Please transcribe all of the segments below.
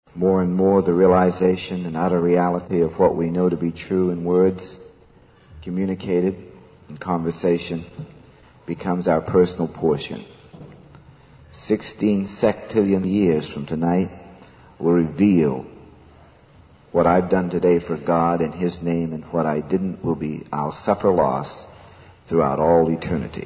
More and more the realization and utter reality of what we know to be true in words, communicated in conversation, becomes our personal portion. 16 sextillion years from tonight will reveal what I've done today for God in His name, and what I didn't will be, I'll suffer loss throughout all eternity.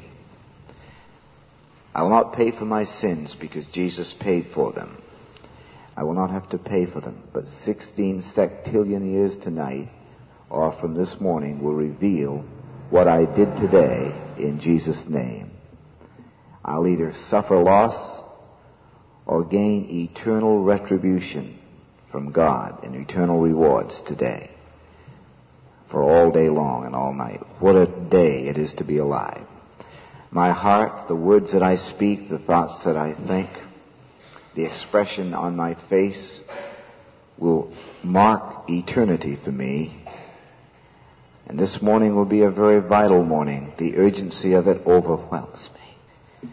I will not pay for my sins because Jesus paid for them. I will not have to pay for them, but 16 sextillion years tonight, or from this morning, will reveal what I did today in Jesus' name. I'll either suffer loss or gain eternal retribution from God and eternal rewards today, for all day long and all night. What a day it is to be alive. My heart, the words that I speak, the thoughts that I think, the expression on my face will mark eternity for me. And this morning will be a very vital morning. The urgency of it overwhelms me.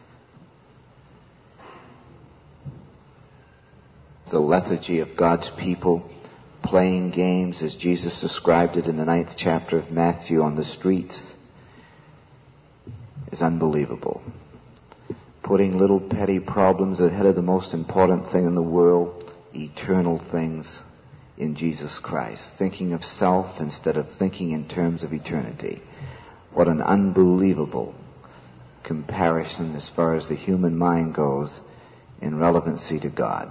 The lethargy of God's people playing games, as Jesus described it in the 9th chapter of Matthew, on the streets, is unbelievable. Putting little petty problems ahead of the most important thing in the world, eternal things in Jesus Christ. Thinking of self instead of thinking in terms of eternity. What an unbelievable comparison as far as the human mind goes in relevancy to God.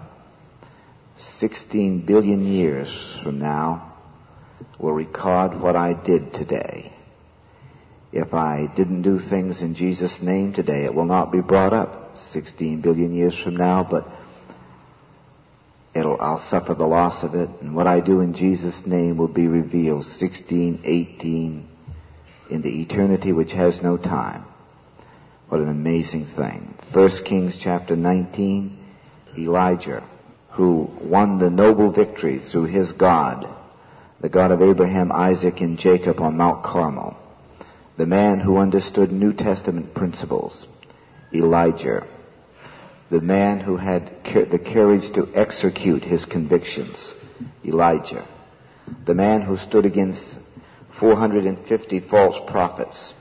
16 billion years from now will record what I did today. If I didn't do things in Jesus' name today, it will not be brought up 16 billion years from now, but I'll suffer the loss of it, and what I do in Jesus' name will be revealed 16, 18 in the eternity which has no time. What an amazing thing. 1 Kings chapter 19, Elijah, who won the noble victory through his God, the God of Abraham, Isaac, and Jacob on Mount Carmel. The man who understood New Testament principles, Elijah. The man who had the courage to execute his convictions, Elijah. The man who stood against 450 false prophets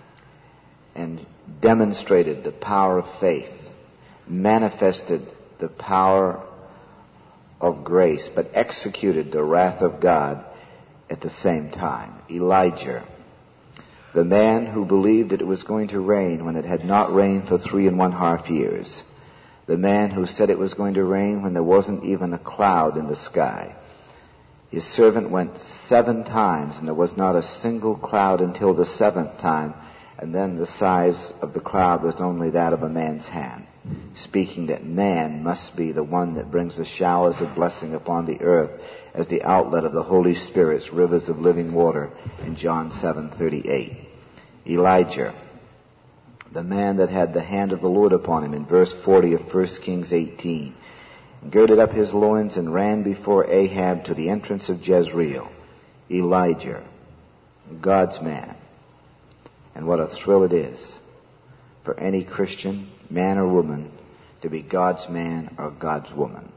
and demonstrated the power of faith, manifested the power of grace, but executed the wrath of God at the same time. Elijah. The man who believed that it was going to rain when it had not rained for 3.5 years. The man who said it was going to rain when there wasn't even a cloud in the sky. His servant went 7 times and there was not a single cloud until the 7th time, and then the size of the cloud was only that of a man's hand, speaking that man must be the one that brings the showers of blessing upon the earth as the outlet of the Holy Spirit's rivers of living water in John 7:38. Elijah, the man that had the hand of the Lord upon him in verse 40 of 1 Kings 18, girded up his loins and ran before Ahab to the entrance of Jezreel. Elijah, God's man. And what a thrill it is for any Christian, man or woman, to be God's man or God's woman.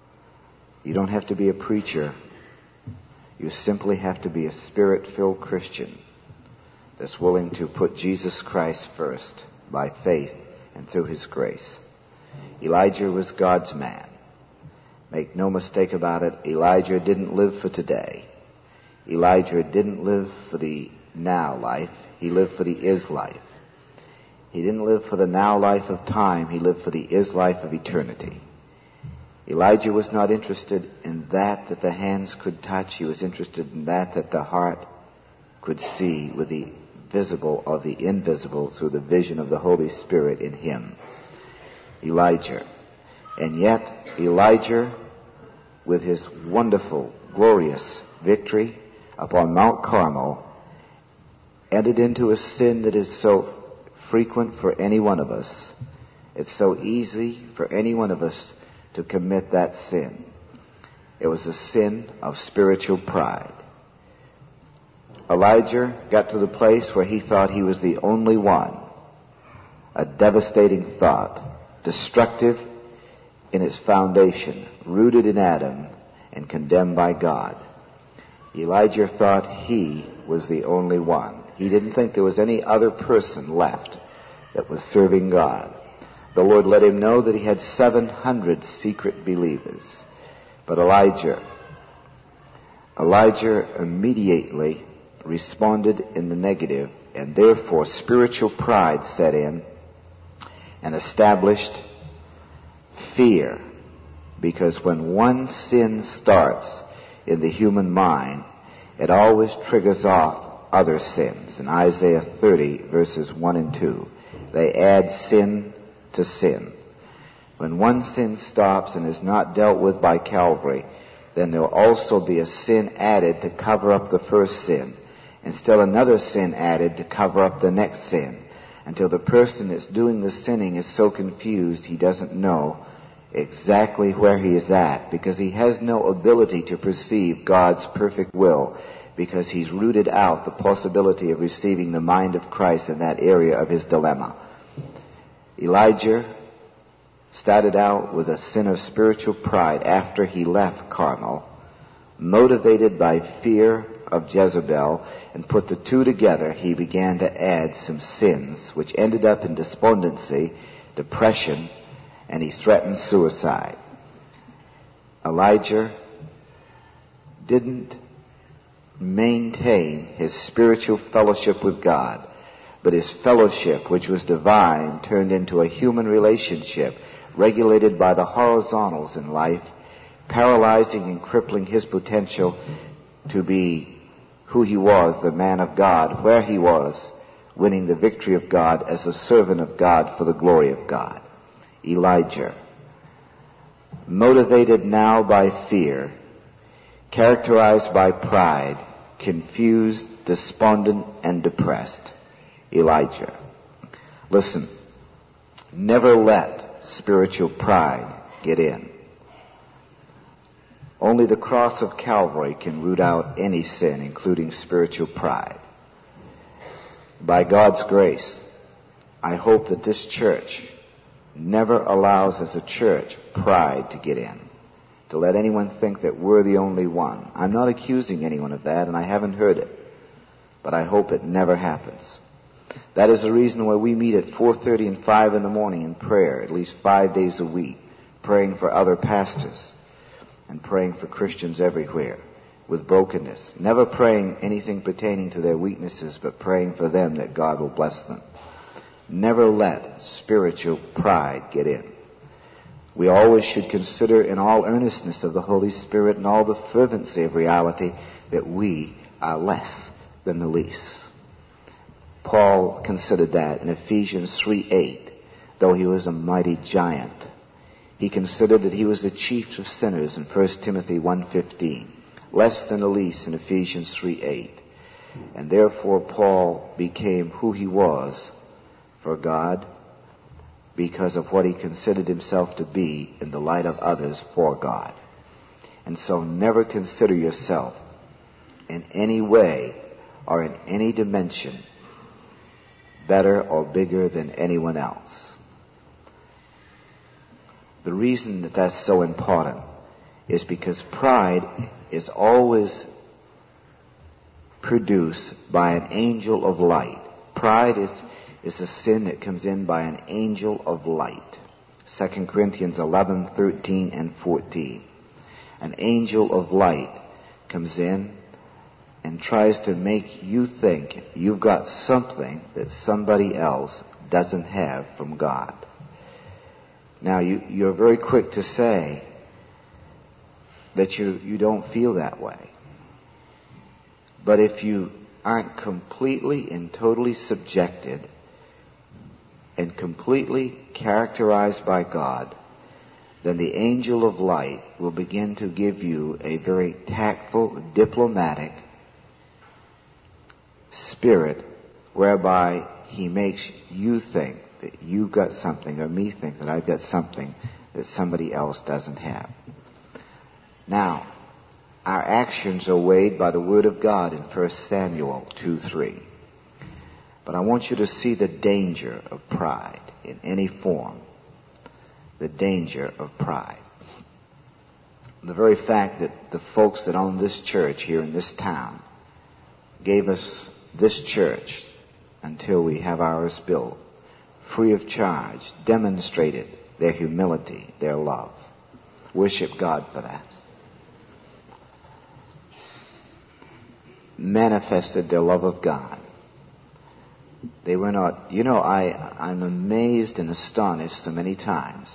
You don't have to be a preacher. You simply have to be a Spirit-filled Christian that's willing to put Jesus Christ first by faith and through His grace. Elijah was God's man. Make no mistake about it, Elijah didn't live for today. Elijah didn't live for the now life. He lived for the is life. He didn't live for the now life of time. He lived for the is life of eternity. Elijah was not interested in that the hands could touch. He was interested in that the heart could see, with the visible or the invisible through the vision of the Holy Spirit in him. Elijah. And yet, Elijah, with his wonderful, glorious victory upon Mount Carmel, entered into a sin that is so frequent for any one of us. It's so easy for any one of us to commit that sin. It was a sin of spiritual pride. Elijah got to the place where he thought he was the only one. A devastating thought, destructive in its foundation, rooted in Adam, and condemned by God. Elijah thought he was the only one. He didn't think there was any other person left that was serving God. The Lord let him know that he had 700 secret believers. But Elijah immediately responded in the negative, and therefore spiritual pride set in and established fear. Because when one sin starts in the human mind, it always triggers off other sins. In Isaiah 30, verses 1 and 2, they add sin to sin. When one sin stops and is not dealt with by Calvary, then there will also be a sin added to cover up the first sin, and still another sin added to cover up the next sin, until the person that's doing the sinning is so confused he doesn't know exactly where he is at, because he has no ability to perceive God's perfect will, because he's rooted out the possibility of receiving the mind of Christ in that area of his dilemma. Elijah started out with a sin of spiritual pride after he left Carmel, motivated by fear of Jezebel, and put the two together. He began to add some sins, which ended up in despondency, depression, and he threatened suicide. Elijah didn't maintain his spiritual fellowship with God, but his fellowship, which was divine, turned into a human relationship regulated by the horizontals in life, paralyzing and crippling his potential to be who he was, the man of God, where he was, winning the victory of God as a servant of God for the glory of God. Elijah, motivated now by fear, characterized by pride, confused, despondent, and depressed. Elijah. Listen, never let spiritual pride get in. Only the cross of Calvary can root out any sin, including spiritual pride. By God's grace, I hope that this church never allows as a church pride to get in, to let anyone think that we're the only one. I'm not accusing anyone of that, and I haven't heard it, but I hope it never happens. That is the reason why we meet at 4:30 and 5 in the morning in prayer, at least 5 days a week, praying for other pastors and praying for Christians everywhere with brokenness. Never praying anything pertaining to their weaknesses, but praying for them that God will bless them. Never let spiritual pride get in. We always should consider in all earnestness of the Holy Spirit and all the fervency of reality that we are less than the least. Paul considered that in Ephesians 3:8, though he was a mighty giant. He considered that he was the chief of sinners in 1 Timothy 1:15, less than the least in Ephesians 3:8. And therefore Paul became who he was for God because of what he considered himself to be in the light of others for God. And so never consider yourself in any way or in any dimension better or bigger than anyone else. The reason that that's so important is because pride is always produced by an angel of light. Pride is a sin that comes in by an angel of light. 2 Corinthians 11:13 and 14. An angel of light comes in and tries to make you think you've got something that somebody else doesn't have from God. Now, you're very quick to say that you don't feel that way. But if you aren't completely and totally subjected and completely characterized by God, then the angel of light will begin to give you a very tactful, diplomatic spirit whereby he makes you think that you've got something, or me think that I've got something that somebody else doesn't have. Now, our actions are weighed by the Word of God in 1 Samuel 2:3. But I want you to see the danger of pride in any form. The danger of pride. The very fact that the folks that own this church here in this town gave us this church until we have ours built, free of charge, demonstrated their humility, their love. Worship God for that. Manifested their love of God. They were not, I'm amazed and astonished so many times.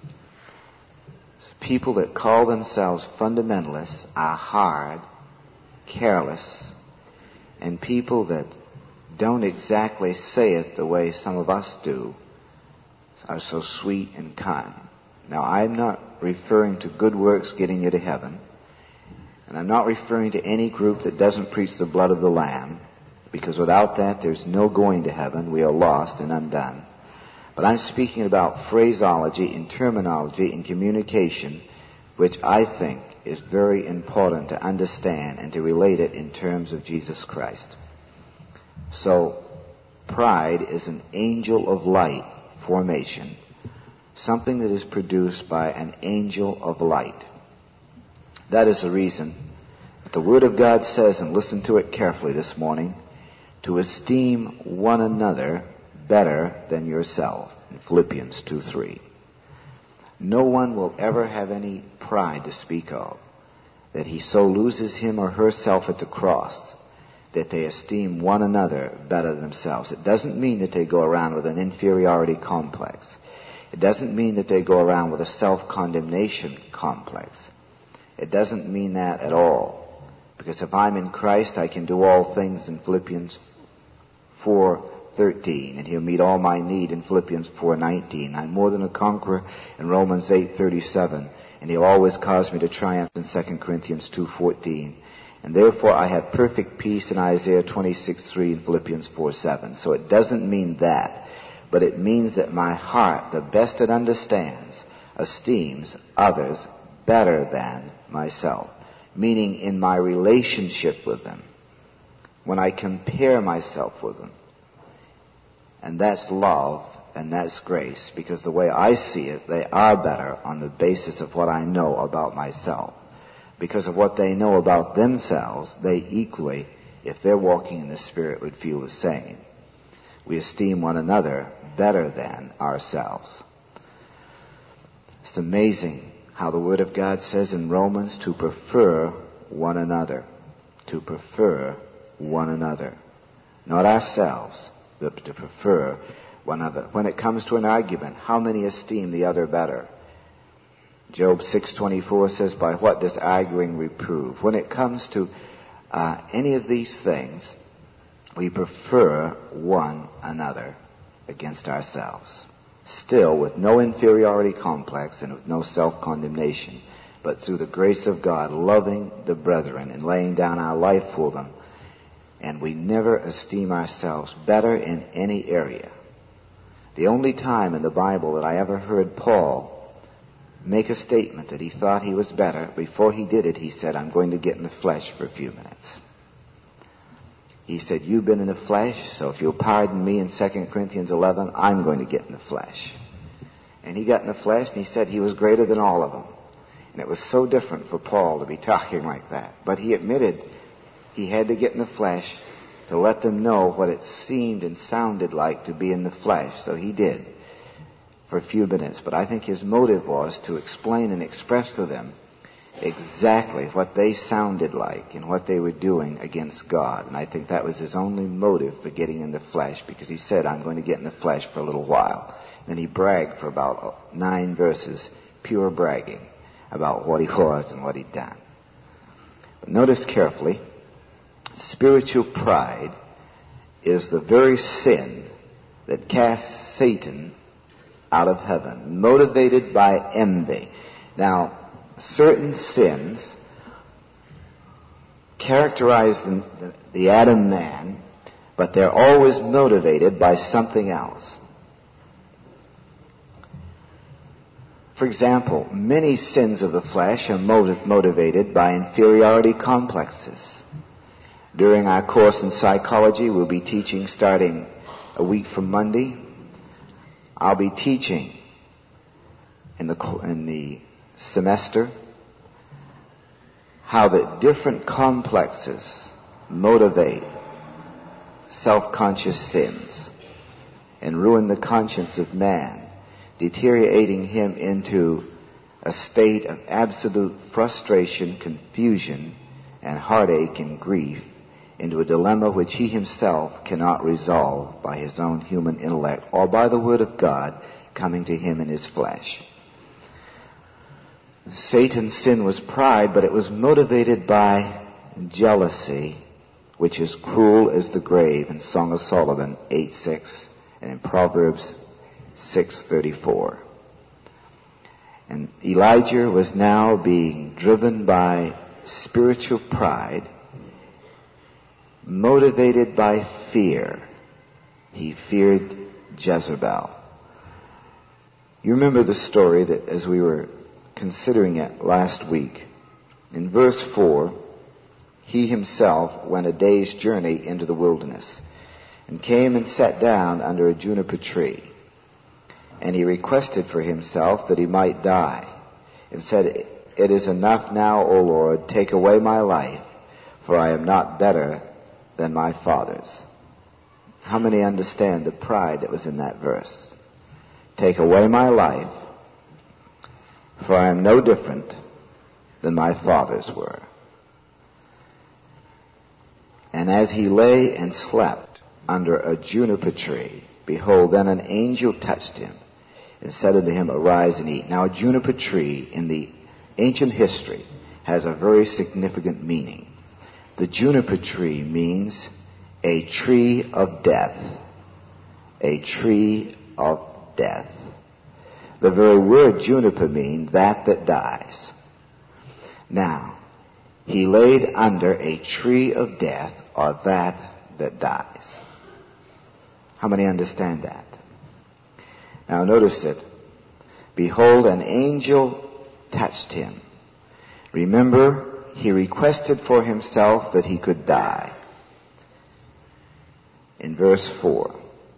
People that call themselves fundamentalists are hard, careless, and people that don't exactly say it the way some of us do are so sweet and kind. Now, I'm not referring to good works getting you to heaven, and I'm not referring to any group that doesn't preach the blood of the Lamb, because without that there's no going to heaven. We are lost and undone. But I'm speaking about phraseology and terminology and communication, which I think is very important to understand and to relate it in terms of Jesus Christ. So, pride is an angel of light formation, something that is produced by an angel of light. That is the reason that the Word of God says, and listen to it carefully this morning, to esteem one another better than yourself, in Philippians 2:3. No one will ever have any pride to speak of, that he so loses him or herself at the cross that they esteem one another better than themselves. It doesn't mean that they go around with an inferiority complex. It doesn't mean that they go around with a self-condemnation complex. It doesn't mean that at all. Because if I'm in Christ, I can do all things in Philippians 4:13, and He'll meet all my need in Philippians 4:19. I'm more than a conqueror in Romans 8:37, and He'll always cause me to triumph in 2 Corinthians 2:14. And therefore I have perfect peace in Isaiah 26:3 and Philippians 4:7. So it doesn't mean that, but it means that my heart, the best it understands, esteems others better than myself. Meaning in my relationship with them, when I compare myself with them. And that's love and that's grace, because the way I see it, they are better on the basis of what I know about myself. Because of what they know about themselves, they equally, if they're walking in the Spirit, would feel the same. We esteem one another better than ourselves. It's amazing how the Word of God says in Romans to prefer one another. To prefer one another. Not ourselves, but to prefer one another. When it comes to an argument, how many esteem the other better? Job 6:24 says, by what does arguing reprove? When it comes to any of these things, we prefer one another against ourselves. Still, with no inferiority complex and with no self-condemnation, but through the grace of God, loving the brethren and laying down our life for them. And we never esteem ourselves better in any area. The only time in the Bible that I ever heard Paul make a statement that he thought he was better, before he did it, he said, I'm going to get in the flesh for a few minutes. He said, you've been in the flesh, so if you'll pardon me in 2 Corinthians 11, I'm going to get in the flesh. And he got in the flesh, and he said he was greater than all of them. And it was so different for Paul to be talking like that. But he admitted he had to get in the flesh to let them know what it seemed and sounded like to be in the flesh. So he did for a few minutes. But I think his motive was to explain and express to them exactly what they sounded like and what they were doing against God. And I think that was his only motive for getting in the flesh, because he said, I'm going to get in the flesh for a little while. Then he bragged for about 9 verses, pure bragging about what he was and what he'd done. But notice carefully, spiritual pride is the very sin that casts Satan out of heaven, motivated by envy. Now, certain sins characterize the Adam man, but they're always motivated by something else. For example, many sins of the flesh are motivated by inferiority complexes. During our course in psychology, we'll be teaching starting a week from Monday. I'll be teaching in the semester how that different complexes motivate self-conscious sins and ruin the conscience of man, deteriorating him into a state of absolute frustration, confusion, and heartache and grief, into a dilemma which he himself cannot resolve by his own human intellect or by the Word of God coming to him in his flesh. Satan's sin was pride, but it was motivated by jealousy, which is cruel as the grave in Song of Solomon 8:6 and in Proverbs 6:34. And Elijah was now being driven by spiritual pride, motivated by fear. He feared Jezebel. You remember the story that as we were considering it last week. In verse 4, he himself went a day's journey into the wilderness and came and sat down under a juniper tree. And he requested for himself that he might die, and said, "It is enough now, O Lord, take away my life, for I am not better than my fathers." How many understand the pride that was in that verse? Take away my life, for I am no different than my fathers were. And as he lay and slept under a juniper tree, behold, then an angel touched him and said unto him, "Arise and eat." Now, a juniper tree in the ancient history has a very significant meaning. The juniper tree means a tree of death. A tree of death. The very word juniper means that dies. Now, he laid under a tree of death, or that dies. How many understand that? Now notice it. Behold, an angel touched him. Remember, he requested for himself that he could die. In verse 4.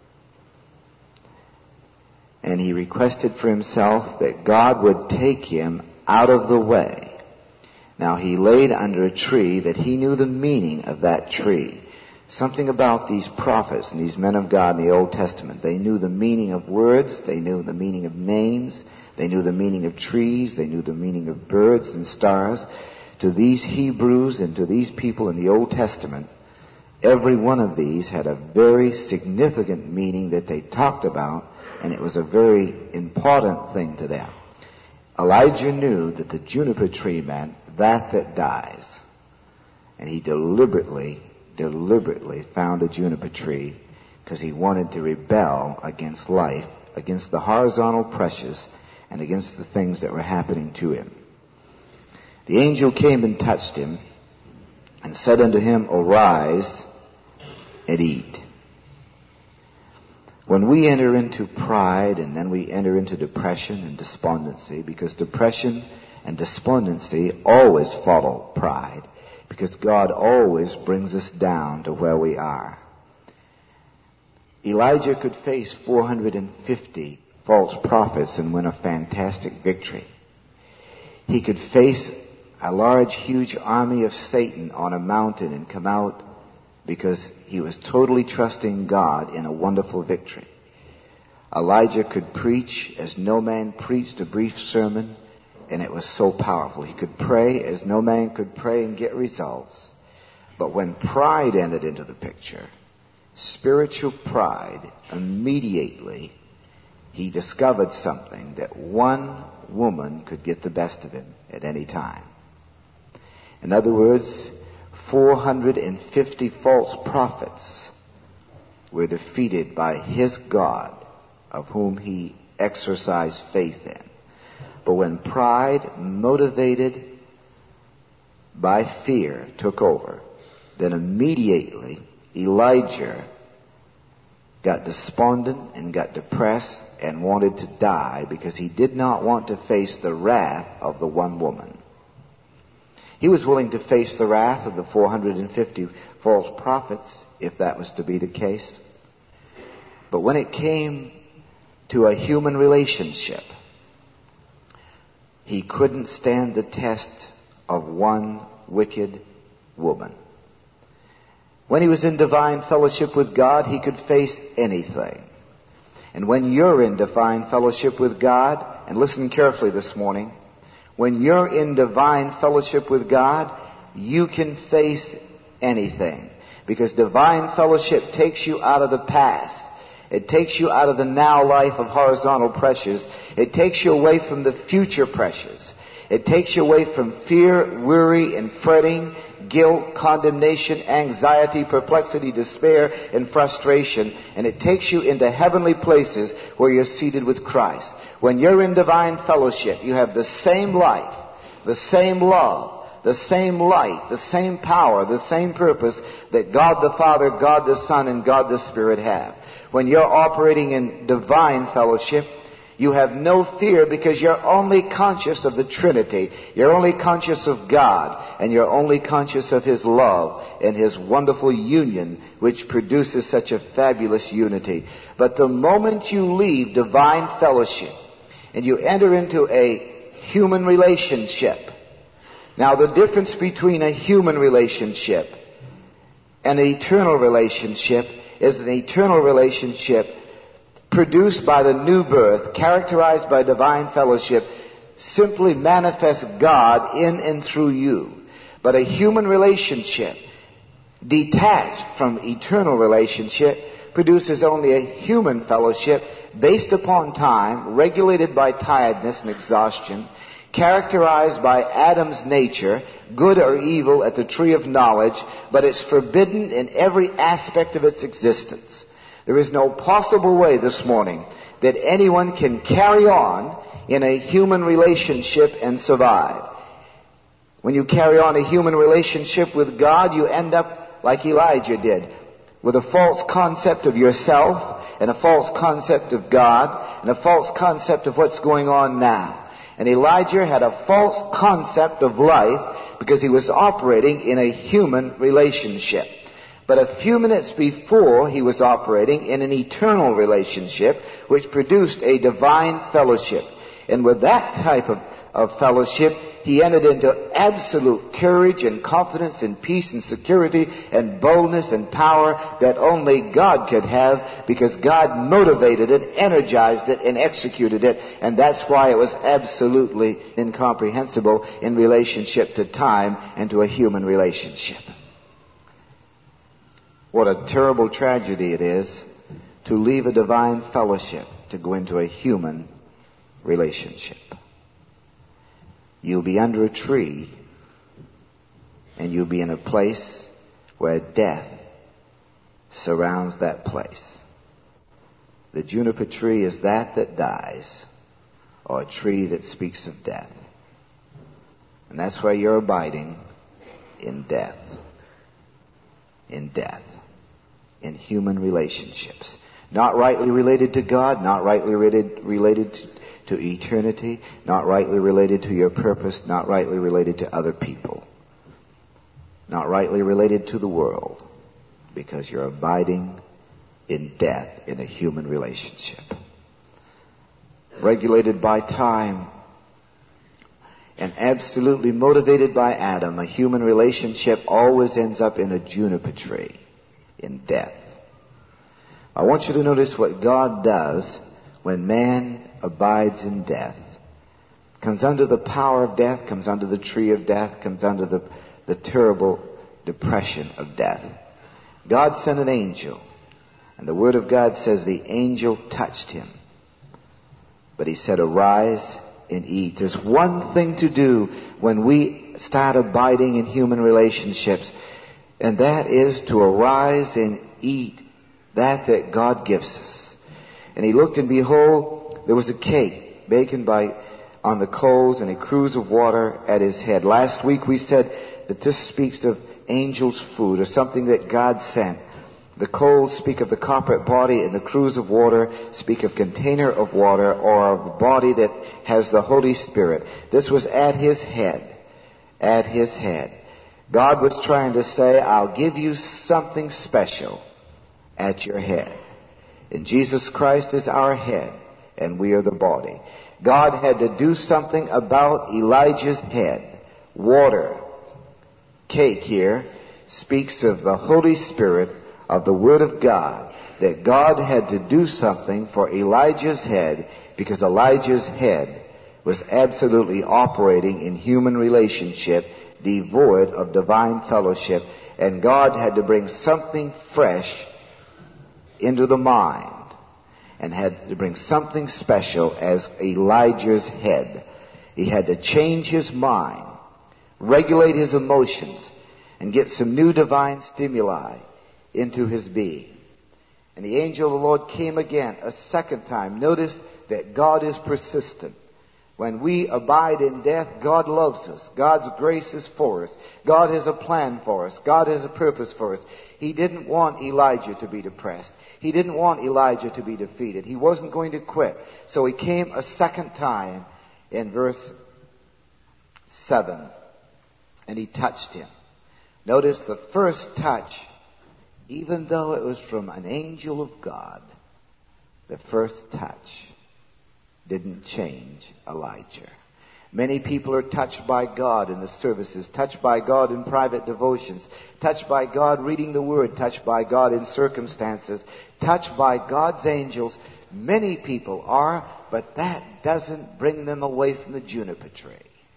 And he requested for himself that God would take him out of the way. Now he laid under a tree that he knew the meaning of that tree. Something about these prophets and these men of God in the Old Testament. They knew the meaning of words. They knew the meaning of names. They knew the meaning of trees. They knew the meaning of birds and stars. To these Hebrews and to these people in the Old Testament, every one of these had a very significant meaning that they talked about, and it was a very important thing to them. Elijah knew that the juniper tree meant that dies. And he deliberately found a juniper tree because he wanted to rebel against life, against the horizontal pressures, and against the things that were happening to him. The angel came and touched him and said unto him, "Arise and eat." When we enter into pride and then we enter into depression and despondency, because depression and despondency always follow pride, because God always brings us down to where we are. Elijah could face 450 false prophets and win a fantastic victory. He could face a large, huge army of Satan on a mountain and come out because he was totally trusting God in a wonderful victory. Elijah could preach as no man preached a brief sermon, and it was so powerful. He could pray as no man could pray and get results. But when pride entered into the picture, spiritual pride, immediately he discovered something, that one woman could get the best of him at any time. In other words, 450 false prophets were defeated by his God, of whom he exercised faith in. But when pride, motivated by fear, took over, then immediately Elijah got despondent and got depressed and wanted to die because he did not want to face the wrath of the one woman. He was willing to face the wrath of the 450 false prophets if that was to be the case. But when it came to a human relationship, he couldn't stand the test of one wicked woman. When he was in divine fellowship with God, he could face anything. And when you're in divine fellowship with God, and listen carefully this morning, when you're in divine fellowship with God, you can face anything. Because divine fellowship takes you out of the past. It takes you out of the now life of horizontal pressures. It takes you away from the future pressures. It takes you away from fear, worry, and fretting, guilt, condemnation, anxiety, perplexity, despair, and frustration. And it takes you into heavenly places where you're seated with Christ. When you're in divine fellowship, you have the same life, the same love, the same light, the same power, the same purpose that God the Father, God the Son, and God the Spirit have. When you're operating in divine fellowship, you have no fear because you're only conscious of the Trinity. You're only conscious of God, and you're only conscious of His love and His wonderful union, which produces such a fabulous unity. But the moment you leave divine fellowship and you enter into a human relationship, now the difference between a human relationship and an eternal relationship is an eternal relationship produced by the new birth, characterized by divine fellowship, simply manifests God in and through you. But a human relationship, detached from eternal relationship, produces only a human fellowship based upon time, regulated by tiredness and exhaustion, characterized by Adam's nature, good or evil at the tree of knowledge, but it's forbidden in every aspect of its existence. There is no possible way this morning that anyone can carry on in a human relationship and survive. When you carry on a human relationship with God, you end up like Elijah did, with a false concept of yourself and a false concept of God and a false concept of what's going on now. And Elijah had a false concept of life because he was operating in a human relationship. But a few minutes before, he was operating in an eternal relationship which produced a divine fellowship. And with that type of fellowship, he entered into absolute courage and confidence and peace and security and boldness and power that only God could have, because God motivated it, energized it, and executed it. And that's why it was absolutely incomprehensible in relationship to time and to a human relationship. What a terrible tragedy it is to leave a divine fellowship to go into a human relationship. You'll be under a tree, and you'll be in a place where death surrounds that place. The juniper tree is that dies, or a tree that speaks of death. And that's where you're abiding, in death. In death. In human relationships. Not rightly related to God, not rightly related to eternity, not rightly related to your purpose, not rightly related to other people, not rightly related to the world, because you're abiding in death in a human relationship. Regulated by time and absolutely motivated by Adam, a human relationship always ends up in a juniper tree, in death. I want you to notice what God does when man abides in death. Comes under the power of death, comes under the tree of death, comes under the terrible depression of death. God sent an angel, and the Word of God says the angel touched him. But he said, arise and eat. There's one thing to do when we start abiding in human relationships, and that is to arise and eat that God gives us. And he looked, and behold, there was a cake baking on the coals and a cruse of water at his head. Last week we said that this speaks of angels' food, or something that God sent. The coals speak of the copper body, and the cruse of water speak of container of water, or of a body that has the Holy Spirit. This was at his head. At his head. God was trying to say, I'll give you something special at your head. And Jesus Christ is our head, and we are the body. God had to do something about Elijah's head. Water cake here speaks of the Holy Spirit, of the Word of God, that God had to do something for Elijah's head because Elijah's head was absolutely operating in human relationship, devoid of divine fellowship, and God had to bring something fresh into the mind and had to bring something special as Elijah's head. He had to change his mind, regulate his emotions, and get some new divine stimuli into his being. And the angel of the Lord came again a second time. Notice that God is persistent. When we abide in death, God loves us. God's grace is for us. God has a plan for us. God has a purpose for us. He didn't want Elijah to be depressed. He didn't want Elijah to be defeated. He wasn't going to quit. So he came a second time in verse 7, and he touched him. Notice the first touch, even though it was from an angel of God, the first touch didn't change Elijah. Many people are touched by God in the services, touched by God in private devotions, touched by God reading the Word, touched by God in circumstances, touched by God's angels. Many people are, but that doesn't bring them away from the juniper tree.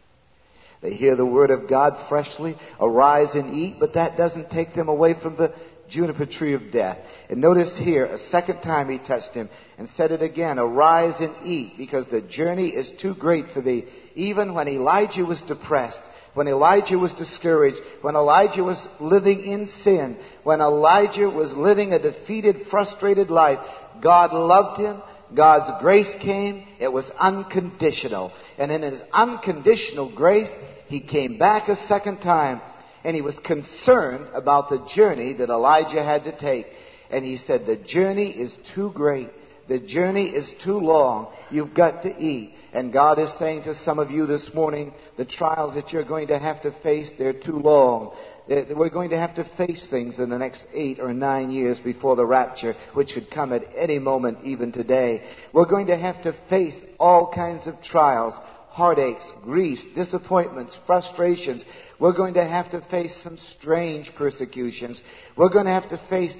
They hear the Word of God freshly, arise and eat, but that doesn't take them away from the juniper tree of death. And notice here, a second time he touched him and said it again, arise and eat, because the journey is too great for thee. Even when Elijah was depressed, when Elijah was discouraged, when Elijah was living in sin, when Elijah was living a defeated, frustrated life, God loved him. God's grace came. It was unconditional. And in his unconditional grace, he came back a second time, and he was concerned about the journey that Elijah had to take. And he said, the journey is too great. The journey is too long. You've got to eat. And God is saying to some of you this morning, the trials that you're going to have to face, they're too long. We're going to have to face things in the next 8 or 9 years before the rapture, which could come at any moment, even today. We're going to have to face all kinds of trials, heartaches, griefs, disappointments, frustrations. We're going to have to face some strange persecutions. We're going to have to face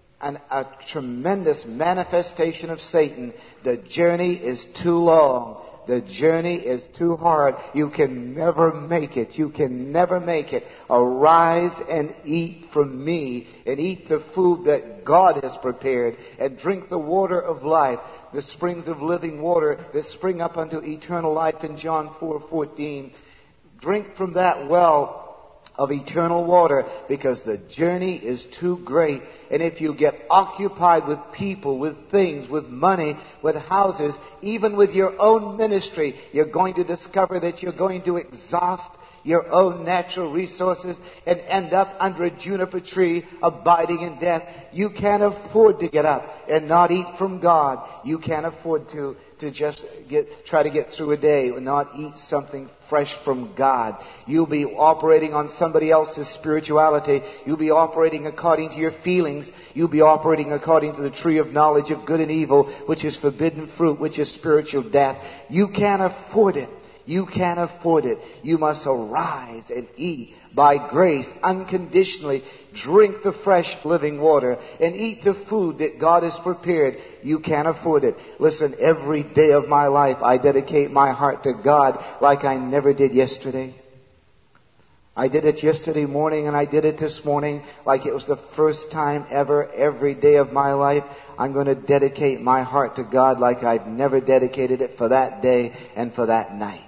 a tremendous manifestation of Satan. The journey is too long. The journey is too hard. You can never make it. You can never make it. Arise and eat from me, and eat the food that God has prepared, and drink the water of life, the springs of living water that spring up unto eternal life in John 4:14. Drink from that well of eternal water, because the journey is too great. And if you get occupied with people, with things, with money, with houses, even with your own ministry, you're going to discover that you're going to exhaust your own natural resources and end up under a juniper tree abiding in death. You can't afford to get up and not eat from God. You can't afford to just try to get through a day and not eat something fresh from God. You'll be operating on somebody else's spirituality. You'll be operating according to your feelings. You'll be operating according to the tree of knowledge of good and evil, which is forbidden fruit, which is spiritual death. You can't afford it. You can't afford it. You must arise and eat by grace, unconditionally. Drink the fresh living water and eat the food that God has prepared. You can't afford it. Listen, every day of my life I dedicate my heart to God like I never did yesterday. I did it yesterday morning, and I did it this morning like it was the first time ever. Every day of my life, I'm going to dedicate my heart to God like I've never dedicated it for that day and for that night.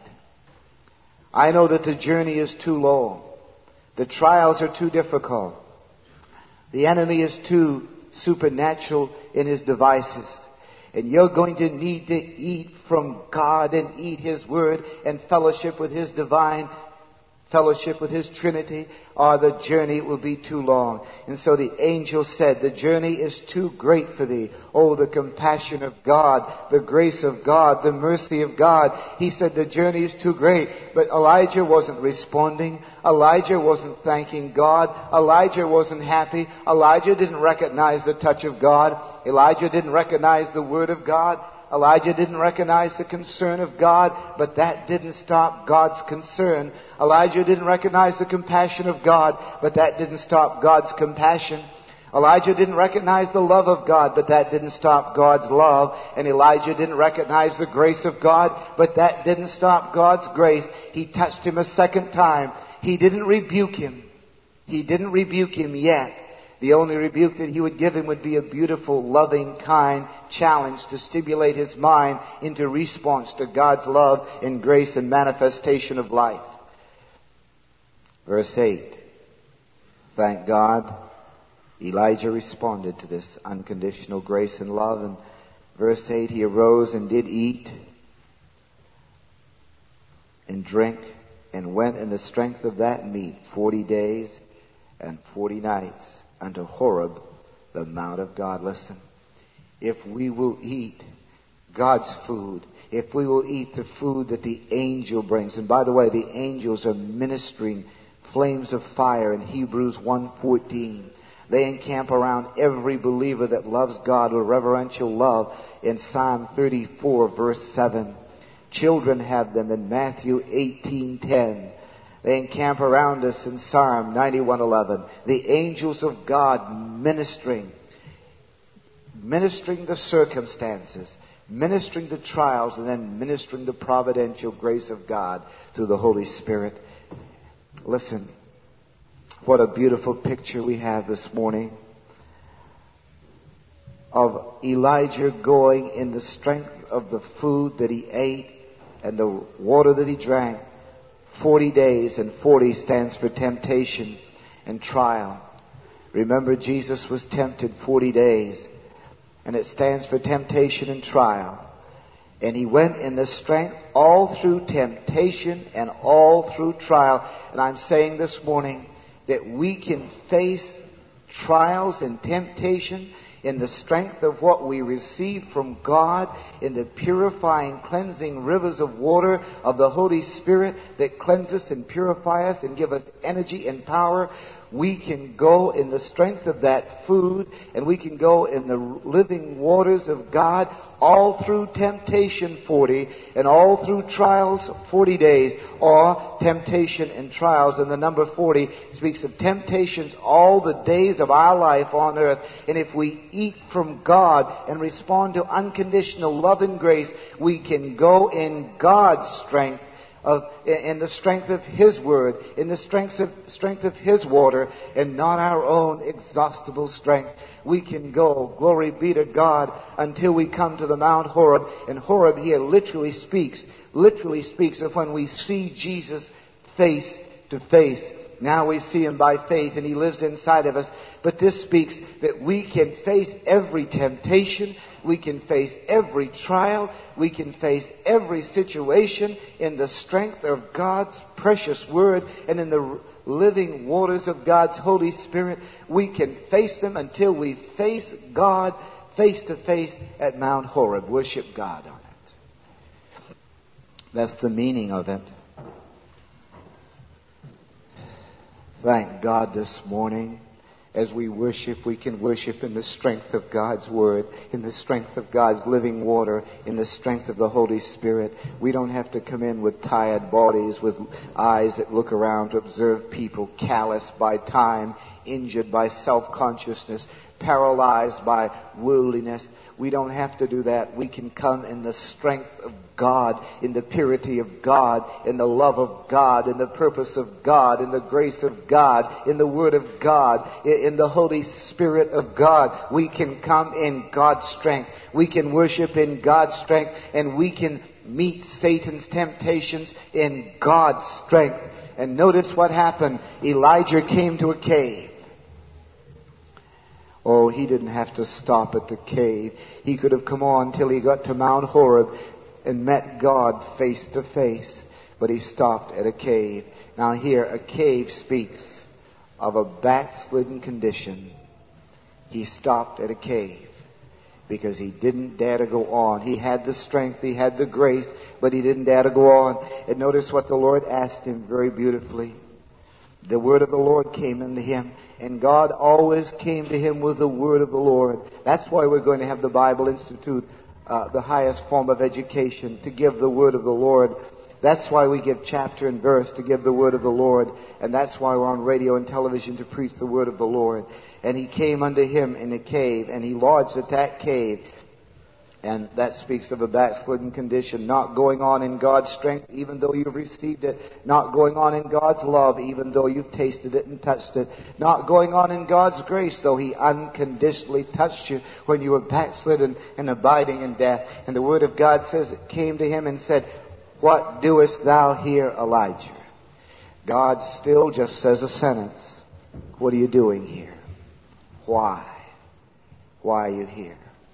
I know that the journey is too long. The trials are too difficult. The enemy is too supernatural in his devices. And you're going to need to eat from God and eat His Word and fellowship with His divine fellowship with His Trinity, or the journey will be too long. And so the angel said, the journey is too great for thee. Oh, the compassion of God, the grace of God, the mercy of God. He said the journey is too great. But Elijah wasn't responding. Elijah wasn't thanking God. Elijah wasn't happy. Elijah didn't recognize the touch of God. Elijah didn't recognize the Word of God. Elijah didn't recognize the concern of God, but that didn't stop God's concern. Elijah didn't recognize the compassion of God, but that didn't stop God's compassion. Elijah didn't recognize the love of God, but that didn't stop God's love. And Elijah didn't recognize the grace of God, but that didn't stop God's grace. He touched him a second time. He didn't rebuke him. He didn't rebuke him yet. The only rebuke that he would give him would be a beautiful, loving, kind challenge to stimulate his mind into response to God's love and grace and manifestation of life. Verse 8. Thank God, Elijah responded to this unconditional grace and love. And verse 8, he arose and did eat and drink and went in the strength of that meat 40 days and 40 nights unto Horeb, the mount of God. Listen, if we will eat God's food, if we will eat the food that the angel brings, and by the way, the angels are ministering flames of fire in Hebrews 1:14. They encamp around every believer that loves God with reverential love in Psalm 34 verse 7. Children have them in Matthew 18:10. They encamp around us in Psalm 91:11. The angels of God ministering the circumstances, ministering the trials, and then ministering the providential grace of God through the Holy Spirit. Listen, what a beautiful picture we have this morning of Elijah going in the strength of the food that he ate and the water that he drank. 40 days, and 40 stands for temptation and trial. Remember, Jesus was tempted 40 days, and it stands for temptation and trial. And he went in the strength all through temptation and all through trial. And I'm saying this morning that we can face trials and temptation in the strength of what we receive from God, in the purifying, cleansing rivers of water of the Holy Spirit that cleanse us and purify us and give us energy and power. We can go in the strength of that food, and we can go in the living waters of God all through temptation 40 and all through trials 40 days, or temptation and trials. And the number 40 speaks of temptations all the days of our life on earth. And if we eat from God and respond to unconditional love and grace, we can go in God's strength, in the strength of His Word, in the strength of His water, and not our own exhaustible strength. We can go, glory be to God, until we come to the Mount Horeb. And Horeb here literally speaks of when we see Jesus face to face. Now we see Him by faith, and He lives inside of us. But this speaks that we can face every temptation, we can face every trial, we can face every situation in the strength of God's precious Word and in the living waters of God's Holy Spirit. We can face them until we face God face to face at Mount Horeb. Worship God on it. That's the meaning of it. Thank God this morning. As we worship, we can worship in the strength of God's Word, in the strength of God's living water, in the strength of the Holy Spirit. We don't have to come in with tired bodies, with eyes that look around to observe people, calloused by time, injured by self-consciousness, paralyzed by worldliness. We don't have to do that. We can come in the strength of God, in the purity of God, in the love of God, in the purpose of God, in the grace of God, in the Word of God, in the Holy Spirit of God. We can come in God's strength. We can worship in God's strength, and we can meet Satan's temptations in God's strength. And notice what happened. Elijah came to a cave. Oh, he didn't have to stop at the cave. He could have come on till he got to Mount Horeb and met God face to face. But he stopped at a cave. Now here, a cave speaks of a backslidden condition. He stopped at a cave because he didn't dare to go on. He had the strength, he had the grace, but he didn't dare to go on. And notice what the Lord asked him very beautifully. The word of the Lord came into him, and God always came to him with the word of the Lord. That's why we're going to have the Bible Institute the highest form of education, to give the word of the Lord. That's why we give chapter and verse, to give the word of the Lord. And that's why we're on radio and television, to preach the word of the Lord. And he came unto him in a cave, and he lodged at that cave. And that speaks of a backslidden condition, not going on in God's strength, even though you've received it, not going on in God's love, even though you've tasted it and touched it, not going on in God's grace, though he unconditionally touched you when you were backslidden and abiding in death. And the word of God says it came to him and said, "What doest thou here, Elijah?" God still just says a sentence. What are you doing here? Why? Why are you here?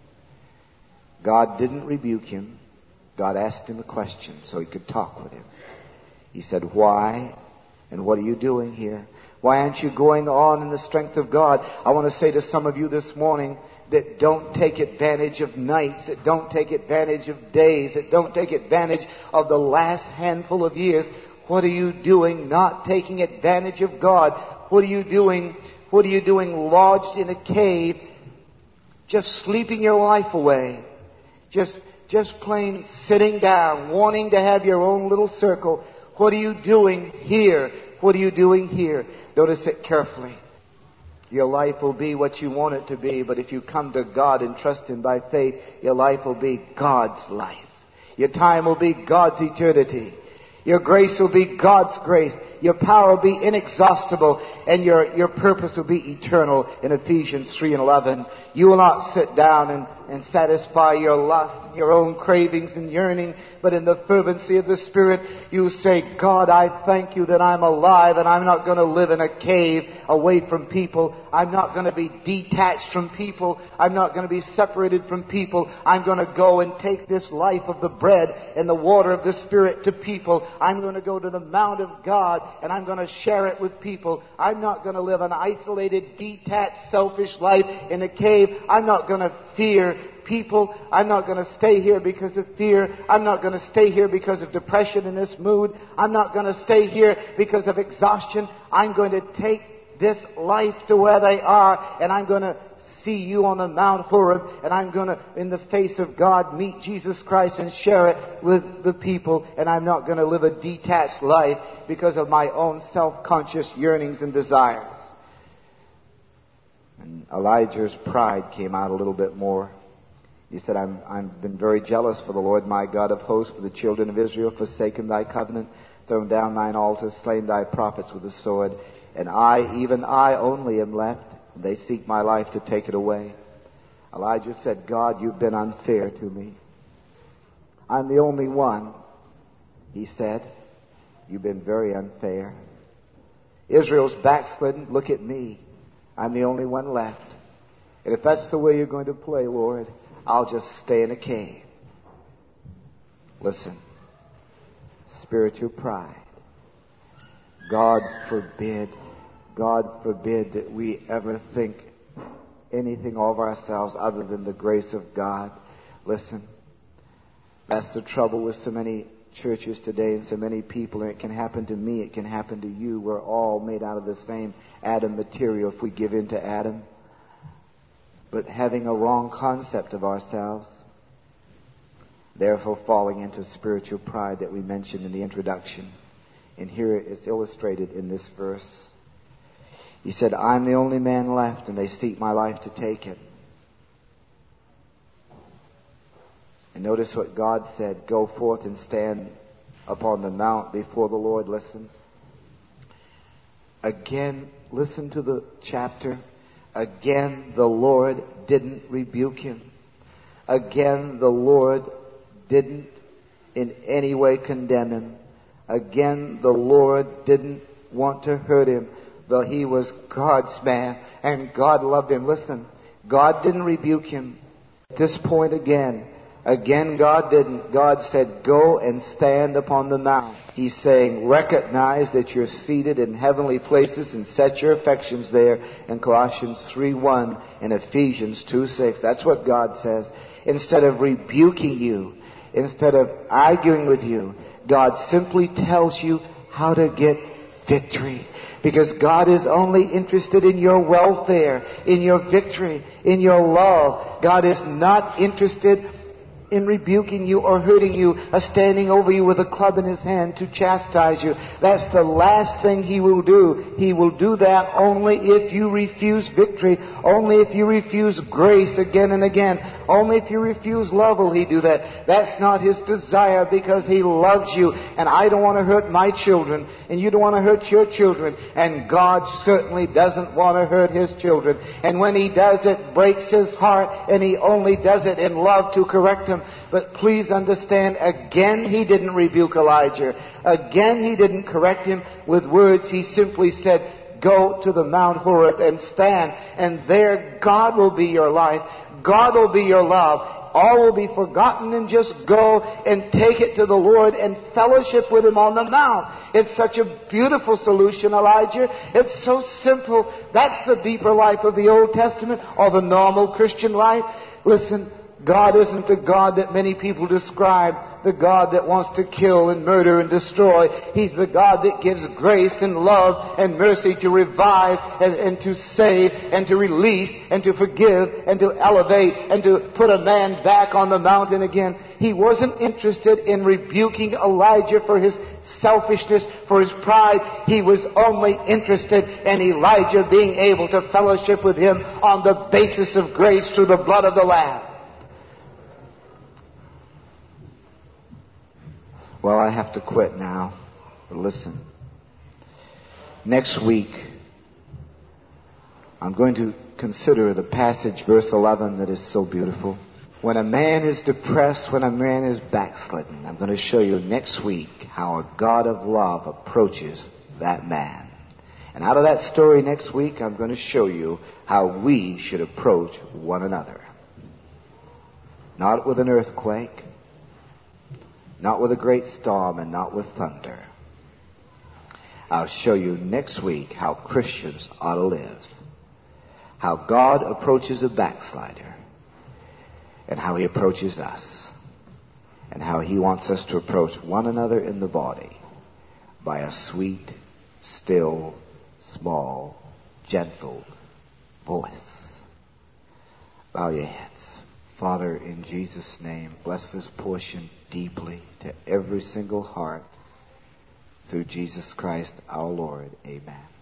God didn't rebuke him. God asked him a question so he could talk with him. He said, "Why? And what are you doing here? Why aren't you going on in the strength of God?" I want to say to some of you this morning that don't take advantage of nights, that don't take advantage of days, that don't take advantage of the last handful of years. What are you doing not taking advantage of God? What are you doing? What are you doing lodged in a cave, just sleeping your life away? Just plain sitting down, wanting to have your own little circle. What are you doing here? What are you doing here? Notice it carefully. Your life will be what you want it to be, but if you come to God and trust Him by faith, your life will be God's life. Your time will be God's eternity. Your grace will be God's grace. Your power will be inexhaustible, and your purpose will be eternal in Ephesians 3:11. You will not sit down and satisfy your lust, your own cravings and yearning, but in the fervency of the Spirit, you say, "God, I thank you that I'm alive and I'm not going to live in a cave away from people. I'm not going to be detached from people. I'm not going to be separated from people. I'm going to go and take this life of the bread and the water of the Spirit to people. I'm going to go to the Mount of God and I'm going to share it with people. I'm not going to live an isolated, detached, selfish life in a cave. I'm not going to fear people. I'm not going to stay here because of fear. I'm not going to stay here because of depression in this mood. I'm not going to stay here because of exhaustion. I'm going to take this life to where they are, and I'm going to see you on the Mount Horeb, and I'm going to, in the face of God, meet Jesus Christ and share it with the people, and I'm not going to live a detached life because of my own self-conscious yearnings and desires." And Elijah's pride came out a little bit more. He said, I've been very jealous for the Lord my God of hosts, for the children of Israel, forsaken thy covenant, thrown down thine altars, slain thy prophets with the sword. And I, even I only am left, and they seek my life to take it away. Elijah said, "God, you've been unfair to me. I'm the only one." He said, "You've been very unfair. Israel's backslidden. Look at me. I'm the only one left. And if that's the way you're going to play, Lord, I'll just stay in a cave." Listen. Spiritual pride. God forbid that we ever think anything of ourselves other than the grace of God. Listen. That's the trouble with so many churches today and so many people, and it can happen to me, it can happen to you. We're all made out of the same Adam material if we give in to Adam. But having a wrong concept of ourselves, therefore falling into spiritual pride that we mentioned in the introduction. And here it's illustrated in this verse. He said, "I'm the only man left, and they seek my life to take it." And notice what God said, "Go forth and stand upon the mount before the Lord." Listen. Again, listen to the chapter. Again, the Lord didn't rebuke him. Again, the Lord didn't in any way condemn him. Again, the Lord didn't want to hurt him, though he was God's man and God loved him. Listen, God didn't rebuke him. At this point again, God didn't. God said, "Go and stand upon the mount." He's saying, recognize that you're seated in heavenly places and set your affections there in Colossians 3:1 and Ephesians 2:6. That's what God says. Instead of rebuking you, instead of arguing with you, God simply tells you how to get victory. Because God is only interested in your welfare, in your victory, in your love. God is not interested in rebuking you or hurting you, or standing over you with a club in his hand to chastise you. That's the last thing he will do. He will do that only if you refuse victory, only if you refuse grace again and again, only if you refuse love will he do that. That's not his desire, because he loves you, and I don't want to hurt my children, and you don't want to hurt your children, and God certainly doesn't want to hurt his children. And when he does, it breaks his heart, and he only does it in love to correct him. But please understand, again he didn't rebuke Elijah. Again he didn't correct him with words. He simply said, go to the Mount Horeb and stand, and there God will be your life. God will be your love. All will be forgotten, and just go and take it to the Lord and fellowship with him on the mount. It's such a beautiful solution, Elijah. It's so simple. That's the deeper life of the Old Testament, or the normal Christian life. Listen, God isn't the God that many people describe, the God that wants to kill and murder and destroy. He's the God that gives grace and love and mercy to revive and to save and to release and to forgive and to elevate and to put a man back on the mountain again. He wasn't interested in rebuking Elijah for his selfishness, for his pride. He was only interested in Elijah being able to fellowship with him on the basis of grace through the blood of the Lamb. Well, I have to quit now. But listen. Next week, I'm going to consider the passage, verse 11, that is so beautiful. When a man is depressed, when a man is backslidden, I'm going to show you next week how a God of love approaches that man. And out of that story next week, I'm going to show you how we should approach one another. Not with an earthquake, not with a great storm, and not with thunder. I'll show you next week how Christians ought to live. How God approaches a backslider. And how he approaches us. And how he wants us to approach one another in the body by a sweet, still, small, gentle voice. Bow your heads. Father, in Jesus' name, bless this portion deeply to every single heart through Jesus Christ our Lord. Amen.